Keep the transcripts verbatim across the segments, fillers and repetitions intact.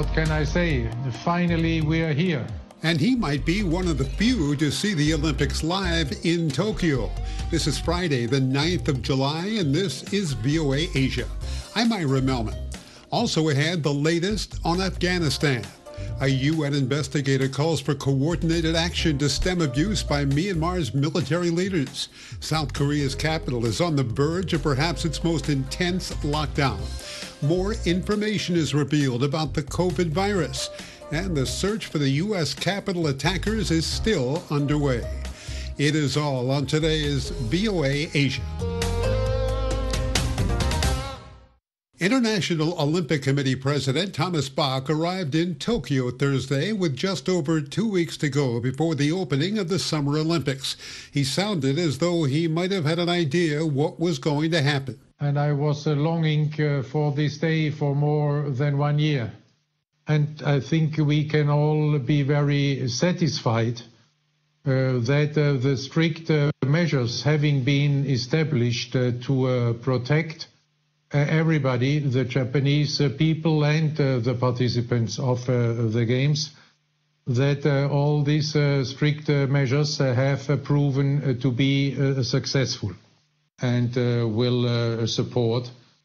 what can I say? Finally, we are here. And he might be one of the few to see the Olympics live in Tokyo. This is Friday, the ninth of July, and this is V O A Asia. I'm Ira Melman. Also ahead, the latest on Afghanistan. A U N investigator calls for coordinated action to stem abuse by Myanmar's military leaders. South Korea's capital is on the verge of perhaps its most intense lockdown. More information is revealed about the COVID virus. And the search for the U S Capitol attackers is still underway. It is all on today's V O A Asia. International Olympic Committee President Thomas Bach arrived in Tokyo Thursday with just over two weeks to go before the opening of the Summer Olympics. He sounded as though he might have had an idea what was going to happen. And I was uh, longing uh, for this day for more than one year. And I think we can all be very satisfied uh, that uh, the strict uh, measures having been established uh, to uh, protect uh, everybody, the Japanese uh, people and uh, the participants of uh, the Games, that uh, all these uh, strict uh, measures uh, have uh, proven uh, to be uh, successful and uh, will uh, support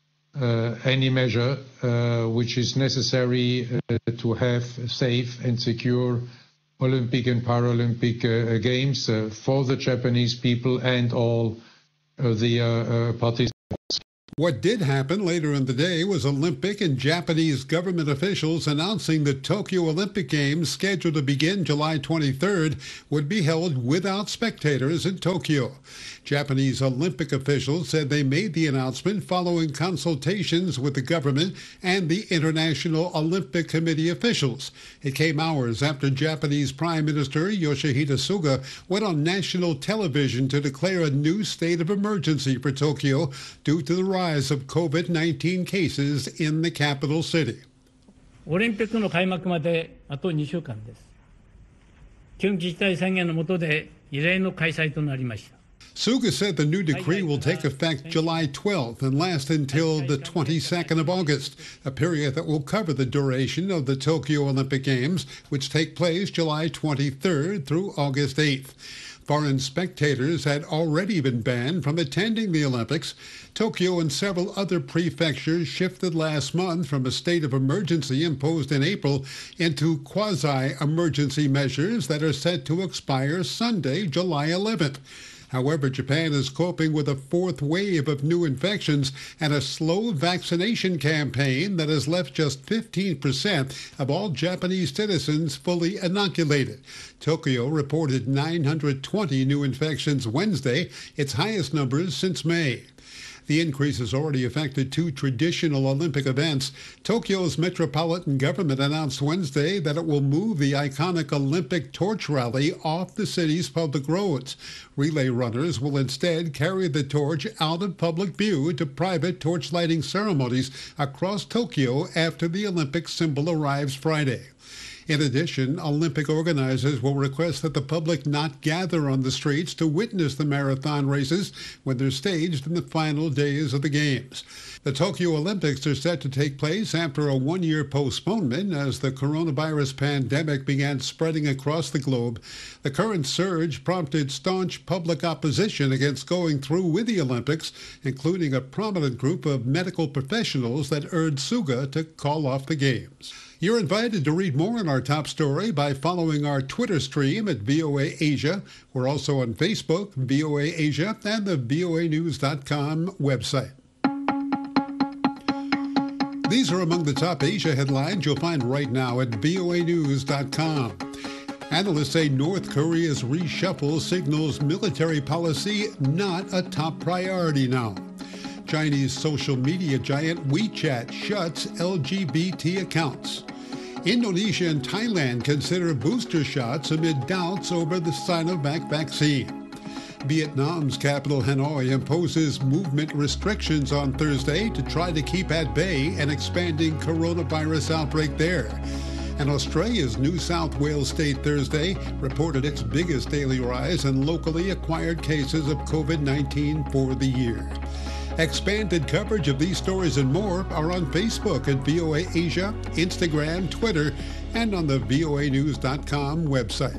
Uh, any measure uh, which is necessary uh, to have safe and secure Olympic and Paralympic uh, Games uh, for the Japanese people and all uh, the uh, uh, participants. What did happen later in the day was Olympic and Japanese government officials announcing the Tokyo Olympic Games, scheduled to begin July twenty-third, would be held without spectators in Tokyo. Japanese Olympic officials said they made the announcement following consultations with the government and the International Olympic Committee officials. It came hours after Japanese Prime Minister Yoshihide Suga went on national television to declare a new state of emergency for Tokyo due to the rise of COVID nineteen cases in the capital city. オリンピックの開幕まであとにしゅうかんです。緊急事態宣言の下で異例の開催となりました。 Suga said the new decree will take effect July twelfth and last until the twenty-second of August, a period that will cover the duration of the Tokyo Olympic Games, which take place July twenty-third through August eighth. Foreign spectators had already been banned from attending the Olympics. Tokyo and several other prefectures shifted last month from a state of emergency imposed in April into quasi-emergency measures that are set to expire Sunday, July eleventh. However, Japan is coping with a fourth wave of new infections and a slow vaccination campaign that has left just fifteen percent of all Japanese citizens fully inoculated. Tokyo reported nine hundred twenty new infections Wednesday, its highest numbers since May. The increase has already affected two traditional Olympic events. Tokyo's metropolitan government announced Wednesday that it will move the iconic Olympic torch rally off the city's public roads. Relay runners will instead carry the torch out of public view to private torch lighting ceremonies across Tokyo after the Olympic symbol arrives Friday. In addition, Olympic organizers will request that the public not gather on the streets to witness the marathon races when they're staged in the final days of the Games. The Tokyo Olympics are set to take place after a one-year postponement as the coronavirus pandemic began spreading across the globe. The current surge prompted staunch public opposition against going through with the Olympics, including a prominent group of medical professionals that urged Suga to call off the Games. You're invited to read more on our top story by following our Twitter stream at V O A Asia. We're also on Facebook, V O A Asia, and the V O A news dot com website. These are among the top Asia headlines you'll find right now at V O A news dot com. Analysts say North Korea's reshuffle signals military policy not a top priority now. Chinese social media giant WeChat shuts L G B T accounts. Indonesia and Thailand consider booster shots amid doubts over the Sinovac vaccine. Vietnam's capital Hanoi imposes movement restrictions on Thursday to try to keep at bay an expanding coronavirus outbreak there. And Australia's New South Wales state Thursday reported its biggest daily rise in locally acquired cases of COVID nineteen for the year. Expanded coverage of these stories and more are on Facebook at V O A Asia, Instagram, Twitter, and on the V O A news dot com website.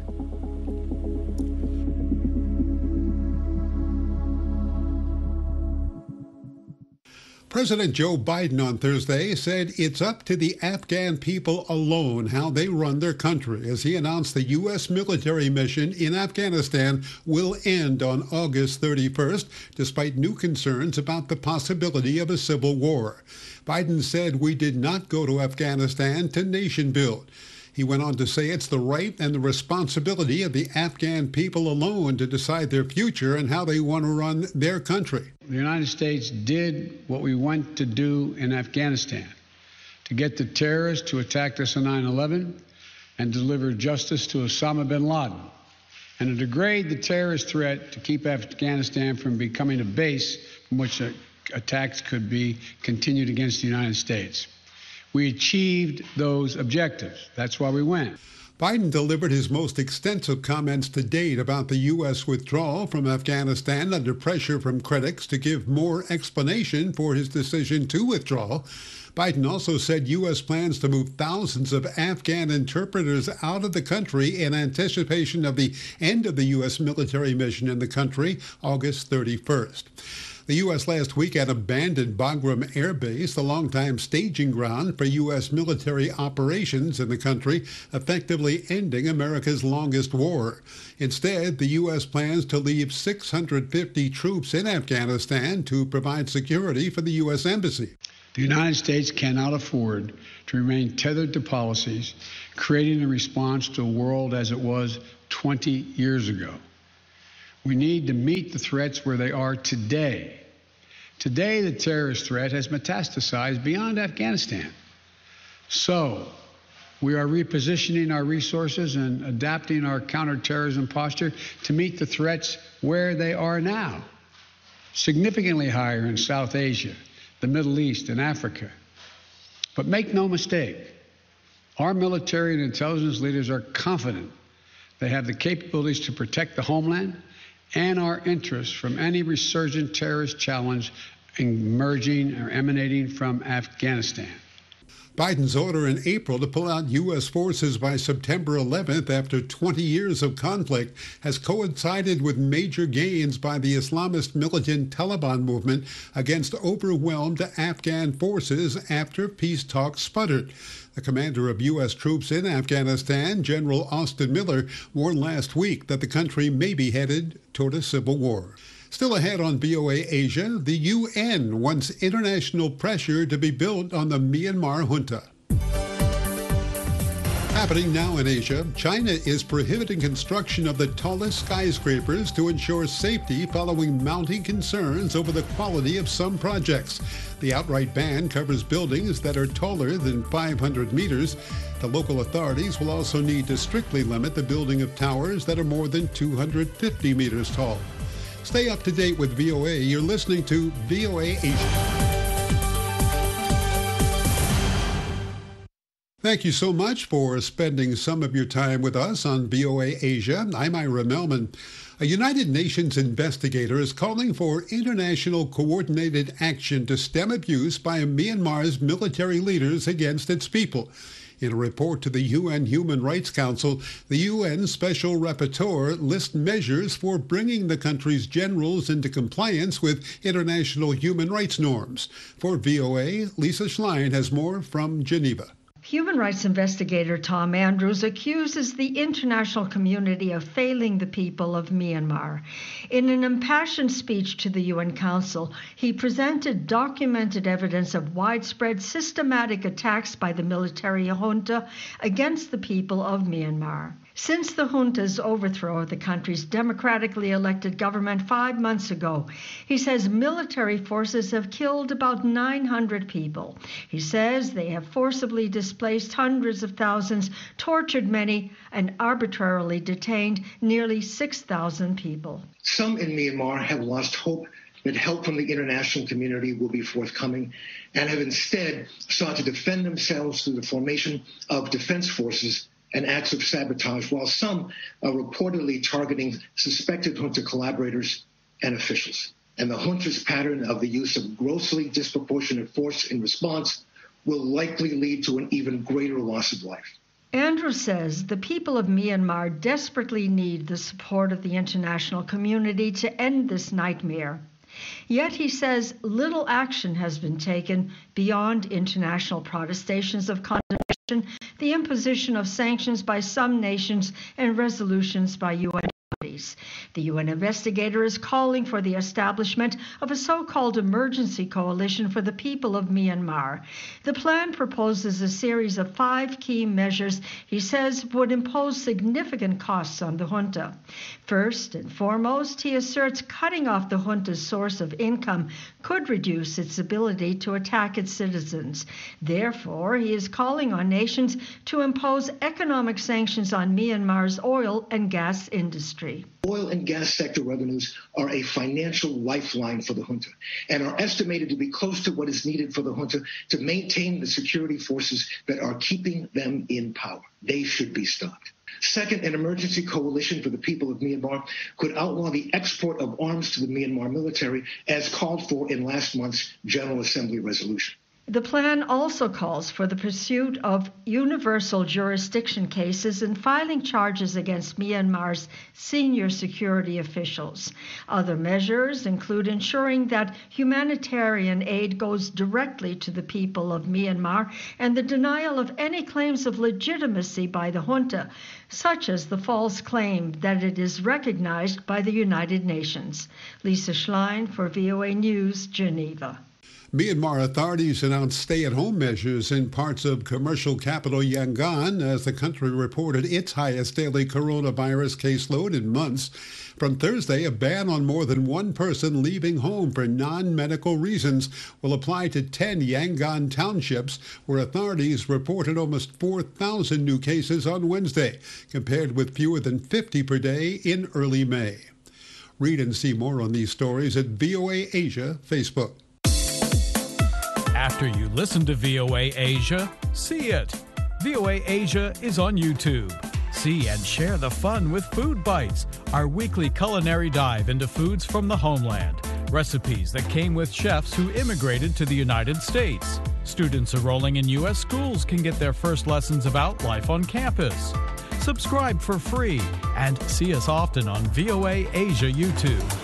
President Joe Biden on Thursday said it's up to the Afghan people alone how they run their country as he announced the U S military mission in Afghanistan will end on August thirty-first, despite new concerns about the possibility of a civil war. Biden said we did not go to Afghanistan to nation build. He went on to say it's the right and the responsibility of the Afghan people alone to decide their future and how they want to run their country. The United States did what we went to do in Afghanistan, to get the terrorists to attack us on nine eleven and deliver justice to Osama bin Laden, and to degrade the terrorist threat to keep Afghanistan from becoming a base from which attacks could be continued against the United States. We achieved those objectives. That's why we went. Biden delivered his most extensive comments to date about the U S withdrawal from Afghanistan under pressure from critics to give more explanation for his decision to withdraw. Biden also said U S plans to move thousands of Afghan interpreters out of the country in anticipation of the end of the U S military mission in the country, August thirty-first. The U S last week had abandoned Bagram Air Base, the longtime staging ground for U S military operations in the country, effectively ending America's longest war. Instead, the U S plans to leave six hundred fifty troops in Afghanistan to provide security for the U S Embassy. The United States cannot afford to remain tethered to policies created in response to a world as it was twenty years ago. We need to meet the threats where they are today. Today, the terrorist threat has metastasized beyond Afghanistan. So, we are repositioning our resources and adapting our counterterrorism posture to meet the threats where they are now, significantly higher in South Asia, the Middle East, and Africa. But make no mistake, our military and intelligence leaders are confident they have the capabilities to protect the homeland and our interests from any resurgent terrorist challenge emerging or emanating from Afghanistan. Biden's order in April to pull out U S forces by September eleventh after twenty years of conflict has coincided with major gains by the Islamist militant Taliban movement against overwhelmed Afghan forces after peace talks sputtered. The commander of U S troops in Afghanistan, General Austin Miller, warned last week that the country may be headed toward a civil war. Still ahead on V O A Asia, the U N wants international pressure to be built on the Myanmar junta. Happening now in Asia, China is prohibiting construction of the tallest skyscrapers to ensure safety following mounting concerns over the quality of some projects. The outright ban covers buildings that are taller than five hundred meters. The local authorities will also need to strictly limit the building of towers that are more than two hundred fifty meters tall. Stay up to date with V O A. You're listening to V O A Asia. Thank you so much for spending some of your time with us on V O A Asia. I'm Ira Melman. A United Nations investigator is calling for international coordinated action to stem abuse by Myanmar's military leaders against its people. In a report to the U N Human Rights Council, the U N Special Rapporteur lists measures for bringing the country's generals into compliance with international human rights norms. For V O A, Lisa Schlein has more from Geneva. Human rights investigator Tom Andrews accuses the international community of failing the people of Myanmar. In an impassioned speech to the U N Council, he presented documented evidence of widespread systematic attacks by the military junta against the people of Myanmar. Since the junta's overthrow of the country's democratically elected government five months ago, he says military forces have killed about nine hundred people. He says they have forcibly displaced hundreds of thousands, tortured many, and arbitrarily detained nearly six thousand people. Some in Myanmar have lost hope that help from the international community will be forthcoming and have instead sought to defend themselves through the formation of defense forces and acts of sabotage, while some are reportedly targeting suspected junta collaborators and officials. and the junta's pattern of the use of grossly disproportionate force in response will likely lead to an even greater loss of life. Andrews says the people of Myanmar desperately need the support of the international community to end this nightmare. Yet he says little action has been taken beyond international protestations of condemnation, the imposition of sanctions by some nations, and resolutions by U N bodies. The U N investigator is calling for the establishment of a so-called emergency coalition for the people of Myanmar. The plan proposes a series of five key measures he says would impose significant costs on the junta. First and foremost, he asserts cutting off the junta's source of income could reduce its ability to attack its citizens. Therefore, he is calling on nations to impose economic sanctions on Myanmar's oil and gas industry. Oil and gas sector revenues are a financial lifeline for the junta and are estimated to be close to what is needed for the junta to maintain the security forces that are keeping them in power. They should be stopped. Second, an emergency coalition for the people of Myanmar could outlaw the export of arms to the Myanmar military as called for in last month's General Assembly resolution. The plan also calls for the pursuit of universal jurisdiction cases and filing charges against Myanmar's senior security officials. Other measures include ensuring that humanitarian aid goes directly to the people of Myanmar and the denial of any claims of legitimacy by the junta, such as the false claim that it is recognized by the United Nations. Lisa Schlein for V O A News, Geneva. Myanmar authorities announced stay-at-home measures in parts of commercial capital Yangon as the country reported its highest daily coronavirus caseload in months. From Thursday, a ban on more than one person leaving home for non-medical reasons will apply to ten Yangon townships, where authorities reported almost four thousand new cases on Wednesday, compared with fewer than fifty per day in early May. Read and see more on these stories at V O A Asia Facebook. After you listen to V O A Asia, see it. V O A Asia is on YouTube. See and share the fun with Food Bites, our weekly culinary dive into foods from the homeland. Recipes that came with chefs who immigrated to the United States. Students enrolling in U S schools can get their first lessons about life on campus. Subscribe for free and see us often on V O A Asia YouTube.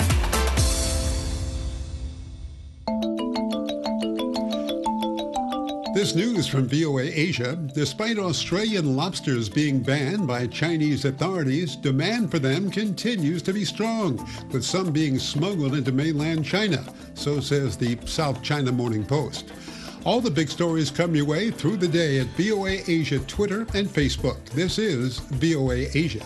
This news from V O A Asia. Despite Australian lobsters being banned by Chinese authorities, demand for them continues to be strong, with some being smuggled into mainland China, so says the South China Morning Post. All the big stories come your way through the day at V O A Asia Twitter and Facebook. This is V O A Asia.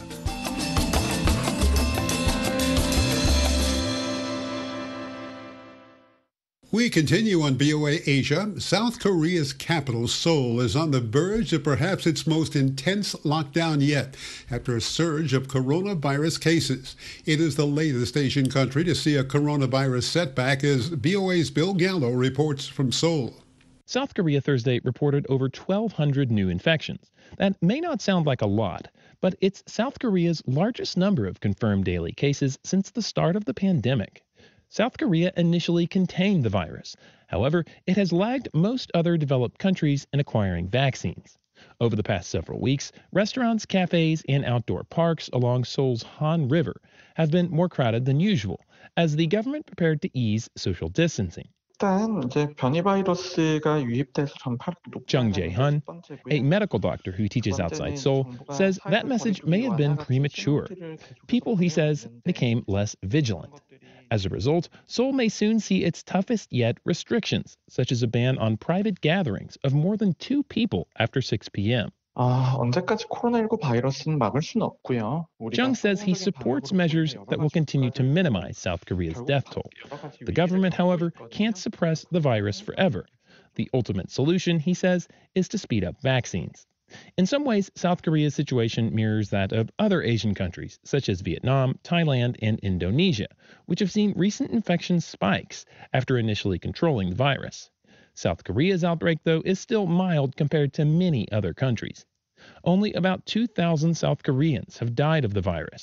We continue on V O A Asia. South Korea's capital, Seoul, is on the verge of perhaps its most intense lockdown yet after a surge of coronavirus cases. It is the latest Asian country to see a coronavirus setback, as V O A's Bill Gallo reports from Seoul. South Korea Thursday reported over twelve hundred new infections. That may not sound like a lot, but it's South Korea's largest number of confirmed daily cases since the start of the pandemic. South Korea initially contained the virus. However, it has lagged most other developed countries in acquiring vaccines. Over the past several weeks, restaurants, cafes, and outdoor parks along Seoul's Han River have been more crowded than usual, as the government prepared to ease social distancing. 일단 이제 변이 바이러스가 유입돼서 전파력이 높은 Jung Jae-hun, a medical doctor who teaches outside Seoul, says that message may have been premature. People, he says, became less vigilant. As a result, Seoul may soon see its toughest yet restrictions, such as a ban on private gatherings of more than two people after six p.m. 아, 언제까지 코로나십구 바이러스는 막을 수는 없고요. Jung says he supports measures that will continue to minimize South Korea's death toll. The government, however, can't suppress the virus forever. The ultimate solution, he says, is to speed up vaccines. In some ways, South Korea's situation mirrors that of other Asian countries, such as Vietnam, Thailand, and Indonesia, which have seen recent infection spikes after initially controlling the virus. South Korea's outbreak, though, is still mild compared to many other countries. Only about two thousand South Koreans have died of the virus.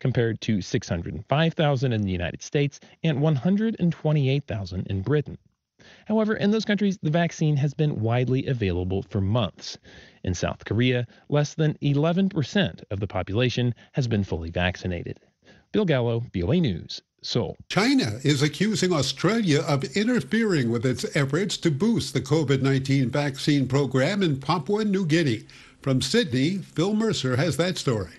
compared to six hundred five thousand in the United States and one hundred twenty-eight thousand in Britain. However, in those countries, the vaccine has been widely available for months. In South Korea, less than eleven percent of the population has been fully vaccinated. Bill Gallo, V O A News, Seoul. China is accusing Australia of interfering with its efforts to boost the COVID nineteen vaccine program in Papua New Guinea. From Sydney, Phil Mercer has that story.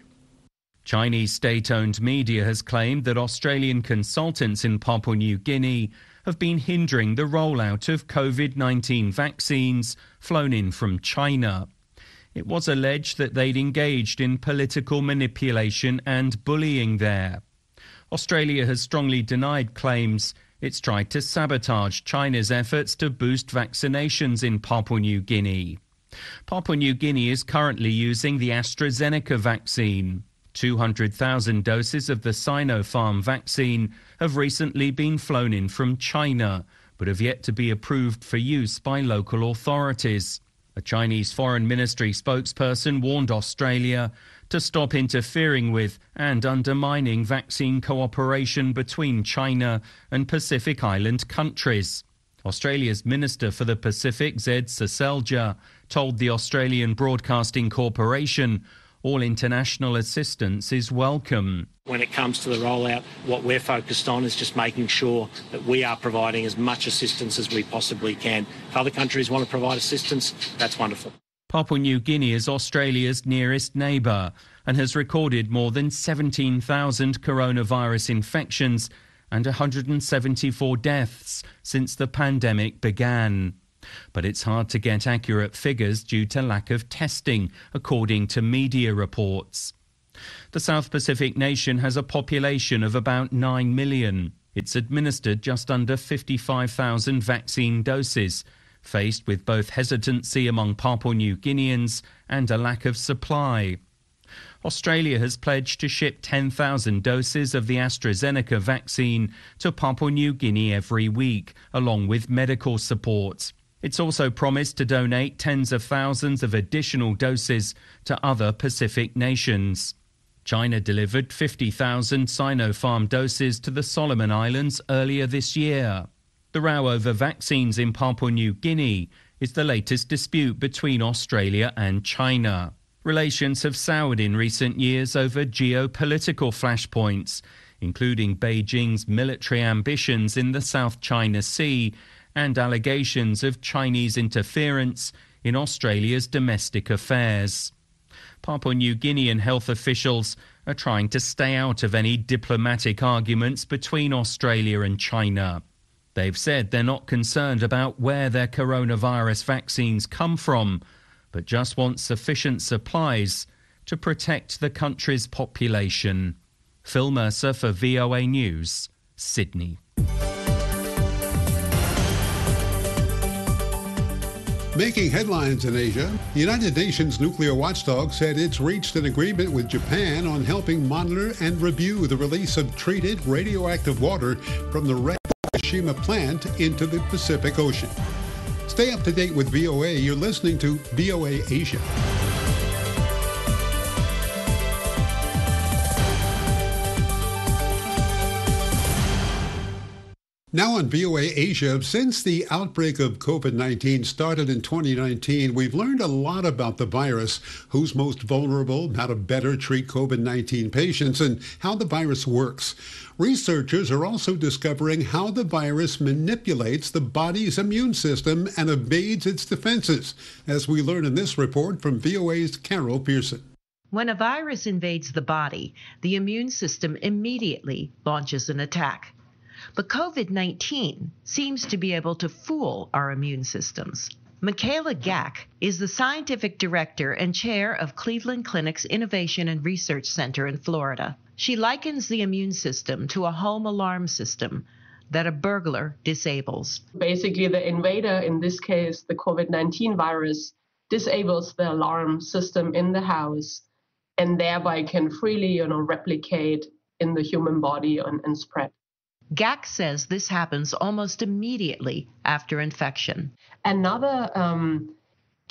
Chinese state-owned media has claimed that Australian consultants in Papua New Guinea have been hindering the rollout of COVID nineteen vaccines flown in from China. It was alleged that they'd engaged in political manipulation and bullying there. Australia has strongly denied claims it's tried to sabotage China's efforts to boost vaccinations in Papua New Guinea. Papua New Guinea is currently using the AstraZeneca vaccine. two hundred thousand doses of the Sinopharm vaccine have recently been flown in from China, but have yet to be approved for use by local authorities. A Chinese Foreign Ministry spokesperson warned Australia to stop interfering with and undermining vaccine cooperation between China and Pacific Island countries. Australia's Minister for the Pacific, Zed Seselja, told the Australian Broadcasting Corporation all international assistance is welcome. When it comes to the rollout, what we're focused on is just making sure that we are providing as much assistance as we possibly can. If other countries want to provide assistance, that's wonderful. Papua New Guinea is Australia's nearest neighbour and has recorded more than seventeen thousand coronavirus infections and one hundred seventy-four deaths since the pandemic began. But it's hard to get accurate figures due to lack of testing, according to media reports. The South Pacific nation has a population of about nine million. It's administered just under fifty-five thousand vaccine doses, faced with both hesitancy among Papua New Guineans and a lack of supply. Australia has pledged to ship ten thousand doses of the AstraZeneca vaccine to Papua New Guinea every week, along with medical support. It's also promised to donate tens of thousands of additional doses to other Pacific nations. China delivered fifty thousand Sinopharm doses to the Solomon Islands earlier this year. The row over vaccines in Papua New Guinea is the latest dispute between Australia and China. Relations have soured in recent years over geopolitical flashpoints, including Beijing's military ambitions in the South China Sea and allegations of Chinese interference in Australia's domestic affairs. Papua New Guinean health officials are trying to stay out of any diplomatic arguments between Australia and China. They've said they're not concerned about where their coronavirus vaccines come from, but just want sufficient supplies to protect the country's population. Phil Mercer for V O A News, Sydney. Making headlines in Asia, the United Nations nuclear watchdog said it's reached an agreement with Japan on helping monitor and review the release of treated radioactive water from the wrecked Fukushima plant into the Pacific Ocean. Stay up to date with V O A. You're listening to V O A Asia. Now on V O A Asia, since the outbreak of COVID nineteen started in twenty nineteen, we've learned a lot about the virus, who's most vulnerable, how to better treat COVID nineteen patients, and how the virus works. Researchers are also discovering how the virus manipulates the body's immune system and evades its defenses, as we learn in this report from V O A's Carol Pearson. When a virus invades the body, the immune system immediately launches an attack. But COVID nineteen seems to be able to fool our immune systems. Michaela Gack is the scientific director and chair of Cleveland Clinic's Innovation and Research Center in Florida. She likens the immune system to a home alarm system that a burglar disables. Basically, the invader, in this case, the COVID nineteen virus, disables the alarm system in the house and thereby can freely, you know, replicate in the human body and, and spread. Gack says this happens almost immediately after infection. Another um,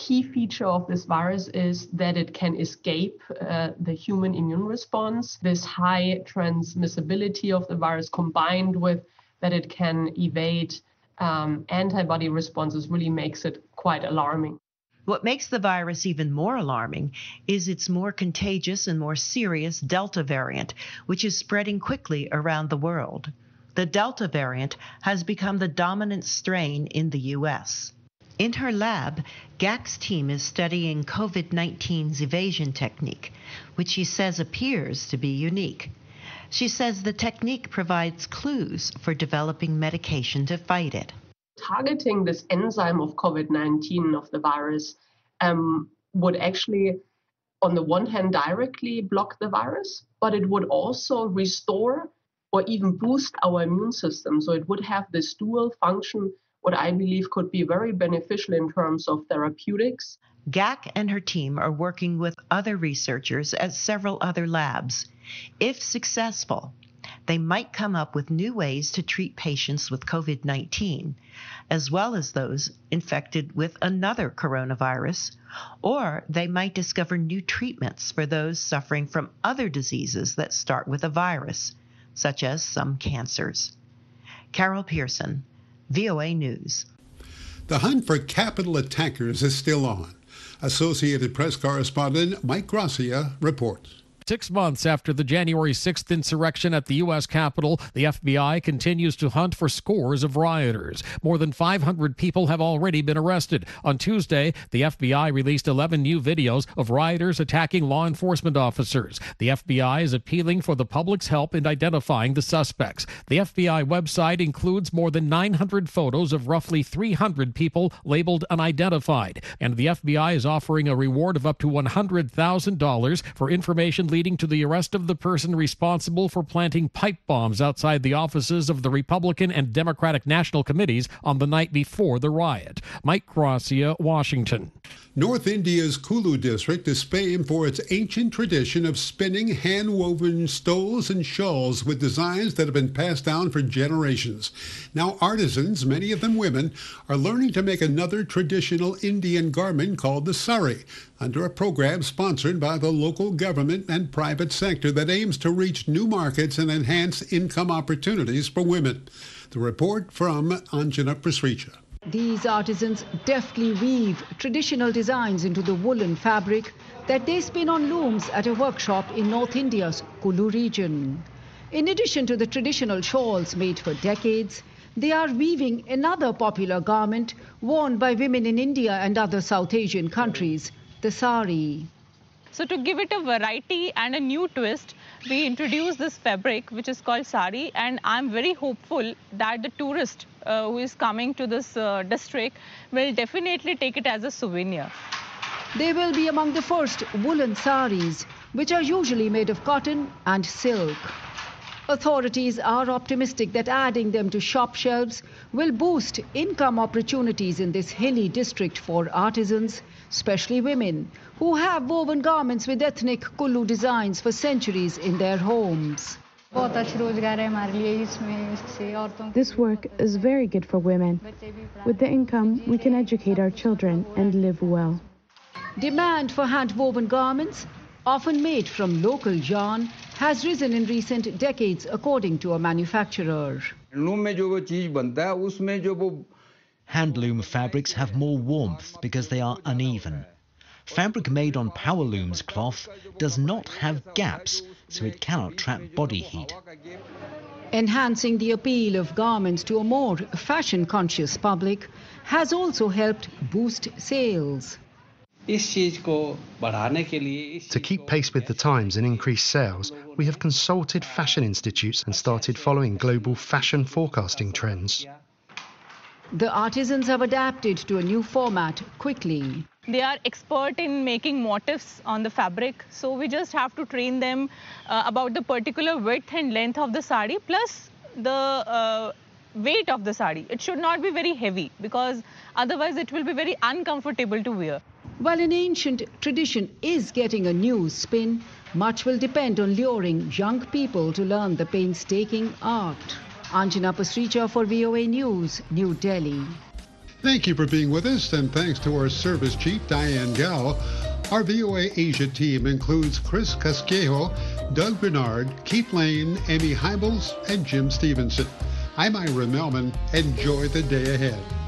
key feature of this virus is that it can escape uh, the human immune response. This high transmissibility of the virus combined with that it can evade um, antibody responses really makes it quite alarming. What makes the virus even more alarming is its more contagious and more serious Delta variant, which is spreading quickly around the world. The Delta variant has become the dominant strain in the U S. In her lab, Gak's team is studying COVID nineteen's evasion technique, which she says appears to be unique. She says the technique provides clues for developing medication to fight it. Targeting this enzyme of COVID nineteen, of the virus, um, would actually, on the one hand, directly block the virus, but it would also restore or even boost our immune system. So it would have this dual function, what I believe could be very beneficial in terms of therapeutics. Gak and her team are working with other researchers at several other labs. If successful, they might come up with new ways to treat patients with COVID nineteen, as well as those infected with another coronavirus, or they might discover new treatments for those suffering from other diseases that start with a virus, such as some cancers. Carol Pearson, V O A News. The hunt for Capitol attackers is still on. Associated Press correspondent Mike Gracia reports. Six months after the January sixth insurrection at the U S Capitol, the F B I continues to hunt for scores of rioters. More than five hundred people have already been arrested. On Tuesday, the F B I released eleven new videos of rioters attacking law enforcement officers. The F B I is appealing for the public's help in identifying the suspects. The F B I website includes more than nine hundred photos of roughly three hundred people labeled unidentified, and the F B I is offering a reward of up to one hundred thousand dollars for information leading to the arrest of the person responsible for planting pipe bombs outside the offices of the Republican and Democratic National Committees on the night before the riot. Mike Gracia, Washington. North India's Kulu district is famed for its ancient tradition of spinning hand-woven stoles and shawls with designs that have been passed down for generations. Now artisans, many of them women, are learning to make another traditional Indian garment called the sari, under a program sponsored by the local government and private sector that aims to reach new markets and enhance income opportunities for women. The report from Anjana Pasricha. These artisans deftly weave traditional designs into the woolen fabric that they spin on looms at a workshop in North India's Kulu region. In addition to the traditional shawls made for decades, they are weaving another popular garment worn by women in India and other South Asian countries, the sari. So to give it a variety and a new twist, we introduced this fabric which is called sari, and I'm very hopeful that the tourist uh, who is coming to this uh, district will definitely take it as a souvenir. They will be among the first woolen saris, which are usually made of cotton and silk. Authorities are optimistic that adding them to shop shelves will boost income opportunities in this hilly district for artisans, especially women, who have woven garments with ethnic Kulu designs for centuries in their homes. This work is very good for women. With the income, we can educate our children and live well. Demand for hand-woven garments, often made from local yarn, has risen in recent decades, according to a manufacturer. Handloom fabrics have more warmth because they are uneven. Fabric made on power looms cloth does not have gaps, so it cannot trap body heat. Enhancing the appeal of garments to a more fashion-conscious public has also helped boost sales. To keep pace with the times and increase sales, we have consulted fashion institutes and started following global fashion forecasting trends. The artisans have adapted to a new format quickly. They are expert in making motifs on the fabric, so we just have to train them uh, about the particular width and length of the sari, plus the uh, weight of the sari. It should not be very heavy, because otherwise it will be very uncomfortable to wear. While an ancient tradition is getting a new spin, much will depend on luring young people to learn the painstaking art. Anjana Pasricha for V O A News, New Delhi. Thank you for being with us, and thanks to our service chief, Diane Gao. Our V O A Asia team includes Chris Casquejo, Doug Bernard, Keith Lane, Amy Heibels, and Jim Stevenson. I'm Ira Melman. Enjoy the day ahead.